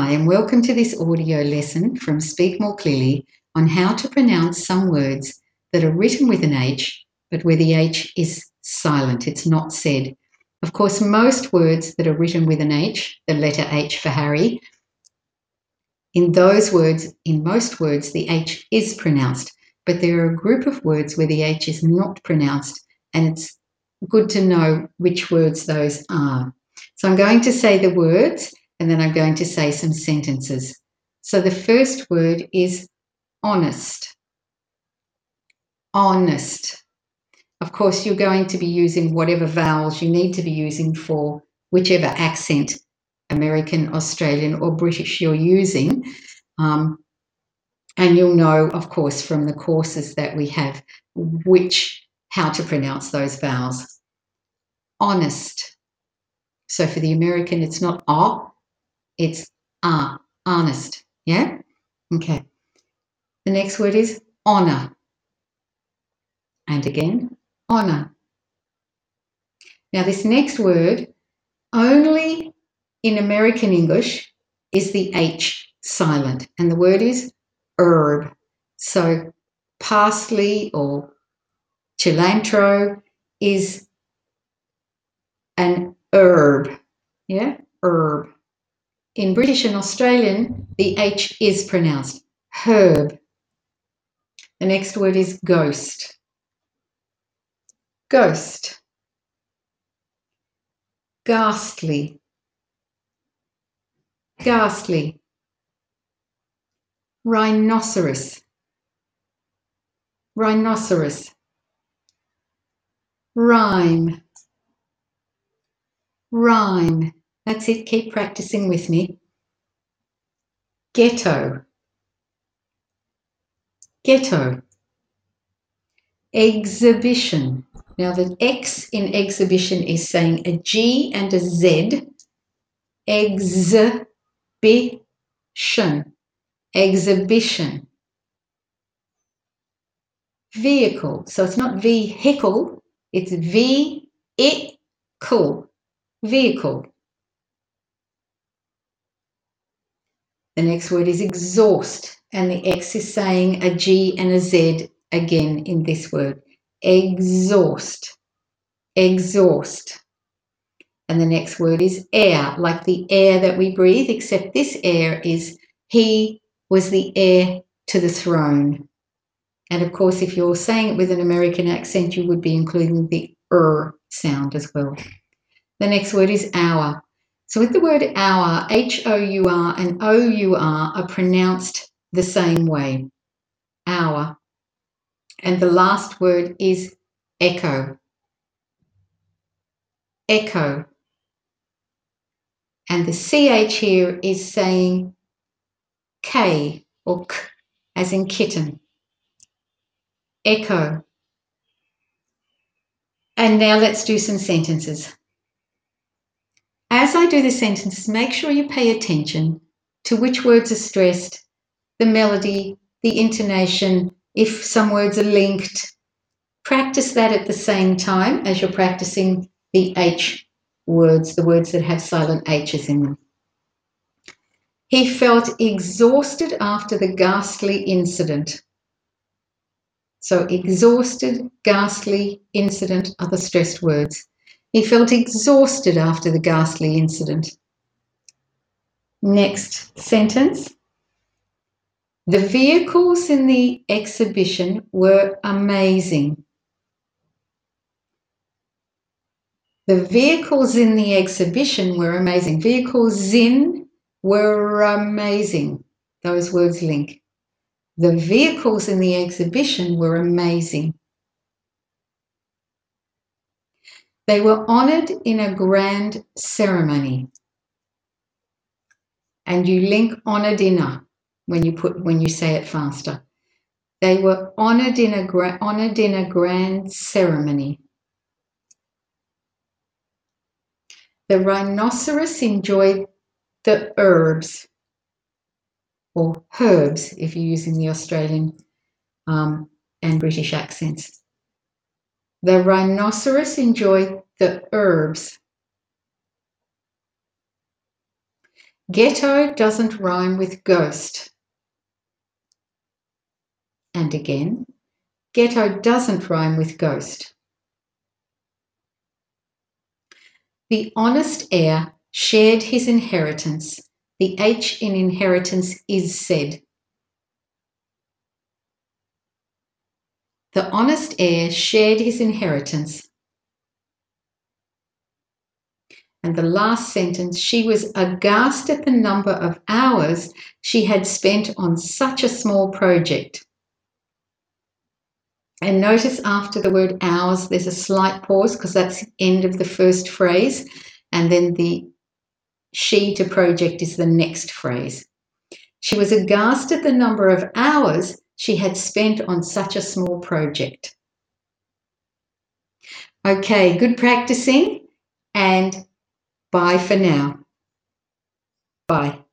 Hi, and welcome to this audio lesson from Speak More Clearly on how to pronounce some words that are written with an H, but where the H is silent, it's not said. Of course, most words that are written with an H, the letter H for Harry, in most words, the H is pronounced, but there are a group of words where the H is not pronounced, and it's good to know which words those are. So I'm going to say the words, and then I'm going to say some sentences. So the first word is honest. Honest. Of course, you're going to be using whatever vowels you need to be using for whichever accent, American, Australian, or British you're using. And you'll know, of course, from the courses that we have, how to pronounce those vowels. Honest. So for the American, it's not "ah," it's "ah," honest. Yeah? Okay. The next word is honor. And again, honor. Now, this next word, only in American English is the H silent, and the word is herb. So parsley or cilantro is an herb. Yeah? Herb. In British and Australian, the H is pronounced herb. The next word is ghost. Ghost. Ghastly. Ghastly. Rhinoceros. Rhinoceros. Rhyme. Rhyme. That's it. Keep practicing with me. Ghetto. Ghetto. Exhibition. Now the X in exhibition is saying a G and a Z. Exhibition. Exhibition. Vehicle. So it's not vehicle, it's vehicle. Vehicle. The next word is exhaust, and the X is saying a G and a Z again in this word. Exhaust. Exhaust. And the next word is heir, like the air that we breathe, except this heir is he was the heir to the throne. And of course, if you're saying it with an American accent, you would be including the sound as well. The next word is hour. So with the word hour, H-O-U-R and O-U-R are pronounced the same way. Hour. And the last word is echo. Echo. And the CH here is saying K or K, as in kitten. Echo. And now let's do some sentences. As I do the sentences, make sure you pay attention to which words are stressed, the melody, the intonation, if some words are linked. Practice that at the same time as you're practicing the H words, the words that have silent H's in them. He felt exhausted after the ghastly incident. So exhausted, ghastly, incident are the stressed words. He felt exhausted after the ghastly incident. Next sentence. The vehicles in the exhibition were amazing. The vehicles in the exhibition were amazing. Vehicles in were amazing. Those words link. The vehicles in the exhibition were amazing. They were honoured in a grand ceremony. And you link honoured in a when you say it faster. They were honoured in a grand ceremony. The rhinoceros enjoyed the herbs, or herbs if you're using the Australian and British accents. The rhinoceros enjoyed the herbs. Ghetto doesn't rhyme with ghost. And again, ghetto doesn't rhyme with ghost. The honest heir shared his inheritance. The H in inheritance is said. The honest heir shared his inheritance. And the last sentence, she was aghast at the number of hours she had spent on such a small project. And notice after the word hours, there's a slight pause because that's the end of the first phrase. And then the she to project is the next phrase. She was aghast at the number of hours she had spent on such a small project. Okay, good practicing and bye for now. Bye.